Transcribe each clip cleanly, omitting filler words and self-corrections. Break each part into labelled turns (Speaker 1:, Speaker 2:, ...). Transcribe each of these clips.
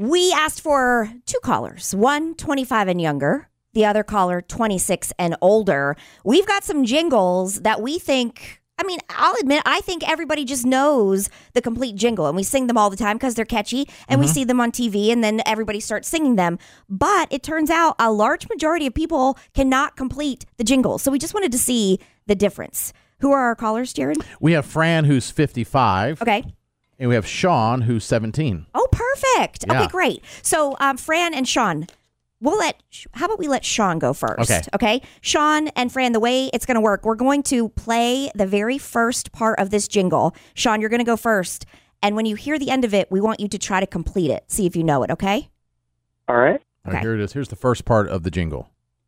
Speaker 1: We asked for 2 callers, one 25 and younger, the other caller 26 and older. We've got some jingles that we think, I'll admit, I think everybody just knows the complete jingle, and we sing them all the time because they're catchy, and we see them on TV, and then everybody starts singing them. But it turns out a large majority of people cannot complete the jingle. So we just wanted to see the difference. Who are our callers, Jared?
Speaker 2: We have Fran, who's 55.
Speaker 1: Okay.
Speaker 2: And we have Sean, who's 17.
Speaker 1: Oh, perfect.
Speaker 2: Yeah.
Speaker 1: Okay, great. So Fran and Sean, how about we let Sean go first? Okay. Sean and Fran, the way it's going to work, we're going to play the very first part of this jingle. Sean, you're going to go first. And when you hear the end of it, we want you to try to complete it. See if you know it, okay?
Speaker 3: All right.
Speaker 2: All right, here it is. Here's the first part of the jingle.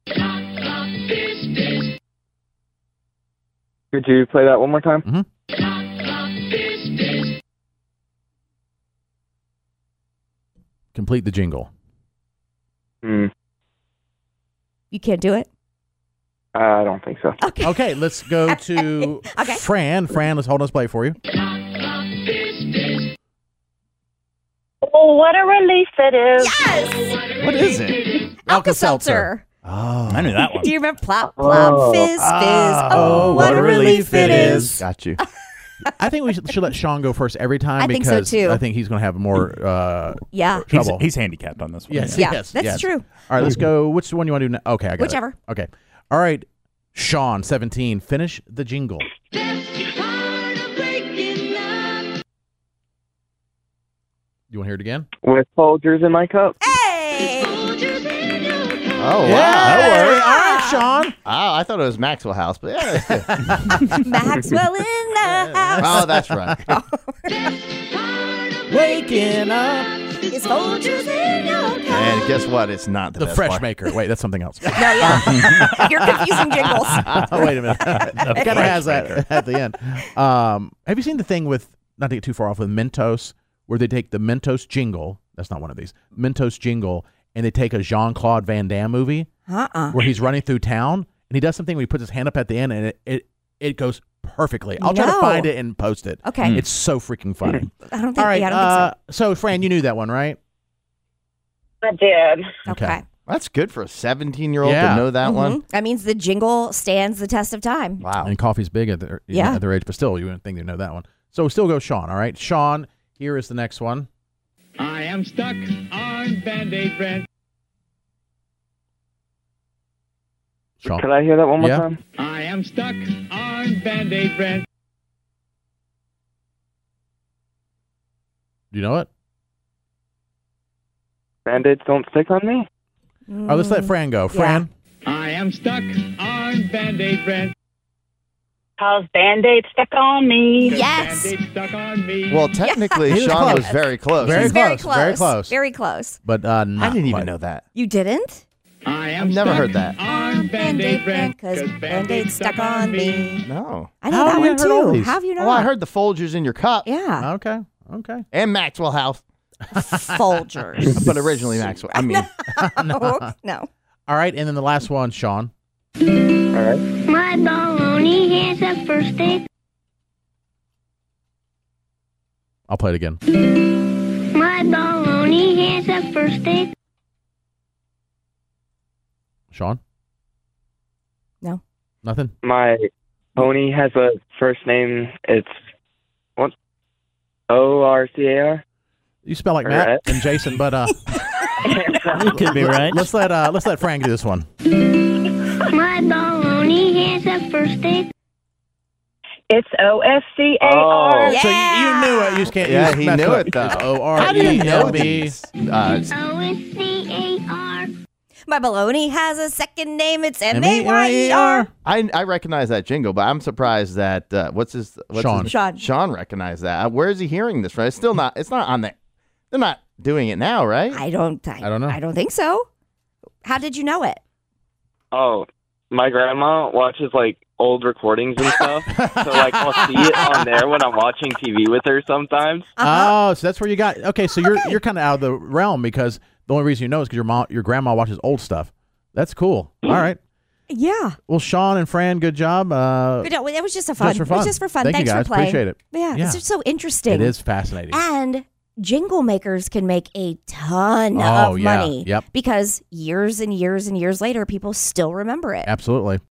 Speaker 3: Could you play that one more time?
Speaker 2: Mm-hmm. Complete the jingle.
Speaker 1: You can't do it?
Speaker 3: I don't think so.
Speaker 2: Okay, let's go to Fran. Fran, let's hold on, play for you.
Speaker 4: Oh, what a relief it is.
Speaker 1: Yes!
Speaker 2: What is it?
Speaker 1: Alka-Seltzer.
Speaker 2: Oh,
Speaker 5: I knew that one.
Speaker 1: Do you remember? Plop, plop, fizz, fizz. Oh, what a relief it is.
Speaker 5: Got you.
Speaker 2: I think we should let Sean go first every time
Speaker 1: I think so,
Speaker 2: because
Speaker 1: too.
Speaker 2: I think he's going to have more trouble.
Speaker 5: He's handicapped on this one.
Speaker 2: Yes,
Speaker 1: Yeah,
Speaker 2: yes,
Speaker 1: that's
Speaker 2: yes.
Speaker 1: true.
Speaker 2: All right, let's go. Which one you want to do now? Okay, I got
Speaker 1: Whichever.
Speaker 2: it. Okay. All right, Sean, 17, finish the jingle. You want to hear it again?
Speaker 3: With Folgers in my cup.
Speaker 1: Hey!
Speaker 5: Oh, wow.
Speaker 2: That worked. All right, Sean.
Speaker 5: Oh, I thought it was Maxwell House, but yeah.
Speaker 1: Maxwell in the house.
Speaker 5: Oh, that's right.
Speaker 2: Waking up.
Speaker 1: It's Folgers in your cup.
Speaker 5: And guess what? It's not the
Speaker 2: The
Speaker 5: best
Speaker 2: Fresh
Speaker 5: part.
Speaker 2: Maker. Wait, that's something else.
Speaker 1: No, yeah. You're confusing jingles.
Speaker 2: Oh, wait a minute. It kind of has that at the end. Have you seen the thing with, not to get too far off, with Mentos, where they take the Mentos jingle, that's not one of these, Mentos jingle, and they take a Jean-Claude Van Damme movie where he's running through town, and he does something where he puts his hand up at the end, and it goes perfectly. I'll try to find it and post it.
Speaker 1: Okay.
Speaker 2: It's so freaking funny.
Speaker 1: I don't think,
Speaker 2: All right.
Speaker 1: I don't think
Speaker 2: so, Fran, you knew that one, right?
Speaker 4: I did.
Speaker 1: so. Okay.
Speaker 5: That's good for a 17-year-old
Speaker 2: Yeah.
Speaker 5: to know that one.
Speaker 1: That means the jingle stands the test of time.
Speaker 5: Wow.
Speaker 2: And coffee's big at their age, but still, you wouldn't think they know that one. So still go Sean, all right? Sean, here is the next one.
Speaker 6: I am stuck on Band-Aid bread.
Speaker 2: Sean.
Speaker 3: Could I hear that one more time?
Speaker 6: I am stuck on Band-Aid bread.
Speaker 2: Do you know it?
Speaker 3: Band-Aids don't stick on me?
Speaker 2: All right, let's let Fran go. Fran?
Speaker 6: I am stuck on Band-Aid bread.
Speaker 4: How's Band-Aid stuck on me?
Speaker 1: Yes.
Speaker 6: Band-Aid stuck on me.
Speaker 5: Well, technically,
Speaker 2: He was
Speaker 5: Sean
Speaker 2: close.
Speaker 5: was very close.
Speaker 2: Very
Speaker 1: He's
Speaker 2: close. Very close.
Speaker 1: Very close.
Speaker 2: But not
Speaker 5: I didn't even
Speaker 2: quite.
Speaker 5: know that.
Speaker 1: You didn't?
Speaker 6: I am
Speaker 5: I've never
Speaker 6: stuck
Speaker 5: heard that.
Speaker 6: on Band-Aid bread.
Speaker 1: Because Band-Aid stuck on me.
Speaker 5: No.
Speaker 1: I know
Speaker 2: How
Speaker 1: that
Speaker 2: have you
Speaker 1: one
Speaker 2: heard all
Speaker 1: too.
Speaker 2: these?
Speaker 1: How have you know?
Speaker 5: Oh, I heard the Folgers in your cup.
Speaker 1: Yeah.
Speaker 2: Okay. Okay.
Speaker 5: And Maxwell House.
Speaker 1: Folgers.
Speaker 5: But originally Maxwell. I mean,
Speaker 1: No.
Speaker 2: All right, and then the last one, Sean.
Speaker 3: All right.
Speaker 7: My baloney has a first date.
Speaker 2: I'll play it again.
Speaker 7: My baloney has a first date.
Speaker 2: Sean?
Speaker 1: No.
Speaker 2: Nothing?
Speaker 3: My pony has a first name. It's what? O-R-C-A-R?
Speaker 2: You spell like
Speaker 3: All
Speaker 2: Matt
Speaker 3: right.
Speaker 2: and Jason, but
Speaker 8: You could be right.
Speaker 2: let's let Frank do this one.
Speaker 7: My baloney has a first date.
Speaker 4: It's O-S-C-A-R.
Speaker 3: Oh.
Speaker 2: So you knew it. You just can't.
Speaker 5: Yeah,
Speaker 2: you
Speaker 5: he
Speaker 2: messed
Speaker 5: knew
Speaker 2: up.
Speaker 5: it, though.
Speaker 2: It's
Speaker 5: how do you know
Speaker 2: O-R-E-L-B.
Speaker 5: these?
Speaker 7: O-S-C-A-R.
Speaker 1: My baloney has a second name. It's
Speaker 2: M-A-Y-E-R.
Speaker 1: M-A-Y-E-R.
Speaker 5: I recognize that jingle, but I'm surprised that
Speaker 2: Sean.
Speaker 1: Sean
Speaker 5: recognized that. Where is he hearing this from? It's still not. It's not on the. They're not doing it now, right?
Speaker 1: I don't know. I don't think so. How did you know it?
Speaker 3: Oh, my grandma watches like old recordings and stuff. So like I'll see it on there when I'm watching TV with her sometimes.
Speaker 2: Oh, so that's where you got. Okay, so you're kind of out of the realm because the only reason you know is because your grandma watches old stuff. That's cool. All right.
Speaker 1: Yeah.
Speaker 2: Well, Sean and Fran, good job.
Speaker 1: But no, it was just a fun.
Speaker 2: Just for fun.
Speaker 1: It was just for fun.
Speaker 2: Thank you,
Speaker 1: Thanks
Speaker 2: guys.
Speaker 1: for playing.
Speaker 2: Appreciate it.
Speaker 1: Yeah,
Speaker 2: Yeah.
Speaker 1: it's just so interesting.
Speaker 2: It is fascinating.
Speaker 1: And jingle makers can make a ton
Speaker 2: Oh,
Speaker 1: of
Speaker 2: yeah.
Speaker 1: money
Speaker 2: Yep.
Speaker 1: because years and years and years later, people still remember it.
Speaker 2: Absolutely.